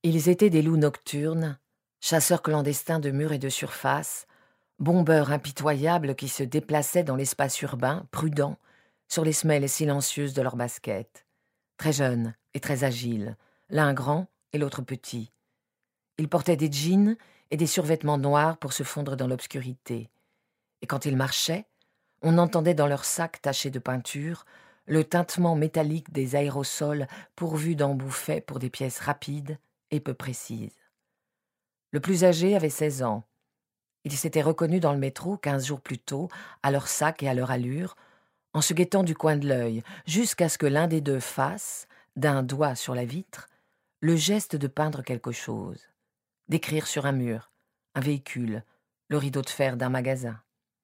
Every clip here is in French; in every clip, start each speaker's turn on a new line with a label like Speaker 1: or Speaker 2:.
Speaker 1: Ils étaient des loups nocturnes, chasseurs clandestins de murs et de surface, bombeurs impitoyables qui se déplaçaient dans l'espace urbain, prudents, sur les semelles silencieuses de leurs baskets. Très jeunes et très agiles, l'un grand et l'autre petit. Ils portaient des jeans et des survêtements noirs pour se fondre dans l'obscurité. Et quand ils marchaient, on entendait dans leurs sacs tachés de peinture le tintement métallique des aérosols pourvus d'embouts faits pour des pièces rapides et peu précises. Le plus âgé avait 16 ans. Il s'était reconnu dans le métro 15 jours plus tôt, à leur sac et à leur allure, en se guettant du coin de l'œil, jusqu'à ce que l'un des deux fasse, d'un doigt sur la vitre, le geste de peindre quelque chose, d'écrire sur un mur, un véhicule, le rideau de fer d'un magasin.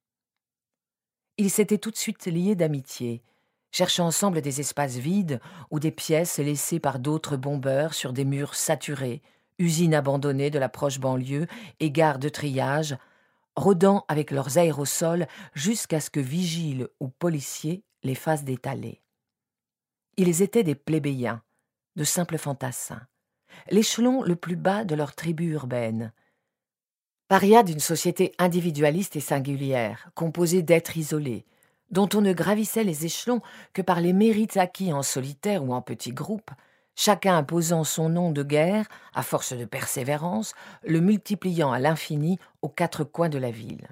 Speaker 1: Ils s'étaient tout de suite liés d'amitié, cherchant ensemble des espaces vides ou des pièces laissées par d'autres bombeurs sur des murs saturés, usines abandonnées de la proche banlieue et gares de triage, rôdant avec leurs aérosols jusqu'à ce que vigiles ou policiers les fassent détaler. Ils étaient des plébéiens, de simples fantassins, l'échelon le plus bas de leur tribu urbaine. Paria d'une société individualiste et singulière, composée d'êtres isolés, dont on ne gravissait les échelons que par les mérites acquis en solitaire ou en petits groupes, chacun imposant son nom de guerre, à force de persévérance, le multipliant à l'infini aux quatre coins de la ville.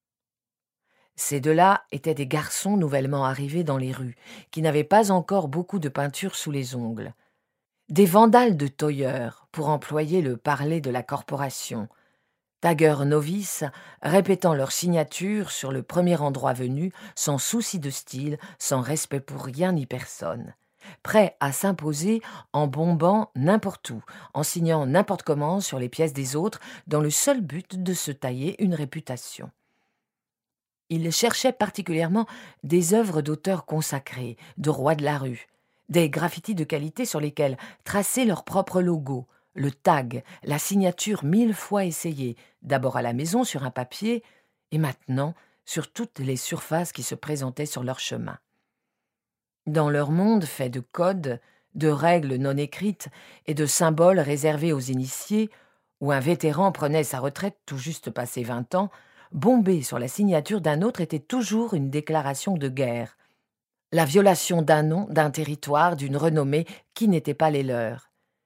Speaker 1: Ces deux-là étaient des garçons nouvellement arrivés dans les rues, qui n'avaient pas encore beaucoup de peinture sous les ongles. Des vandales de tailleurs, pour employer le parler de la corporation, taggeurs novices, répétant leur signature sur le premier endroit venu, sans souci de style, sans respect pour rien ni personne, prêts à s'imposer en bombant n'importe où, en signant n'importe comment sur les pièces des autres, dans le seul but de se tailler une réputation. Ils cherchaient particulièrement des œuvres d'auteurs consacrés, de rois de la rue, des graffitis de qualité sur lesquels tracer leur propre logo, le tag, la signature 1000 fois essayée, d'abord à la maison sur un papier, et maintenant sur toutes les surfaces qui se présentaient sur leur chemin. Dans leur monde fait de codes, de règles non écrites et de symboles réservés aux initiés, où un vétéran prenait sa retraite tout juste passé 20 ans, bomber sur la signature d'un autre était toujours une déclaration de guerre, la violation d'un nom, d'un territoire, d'une renommée qui n'était pas les leurs.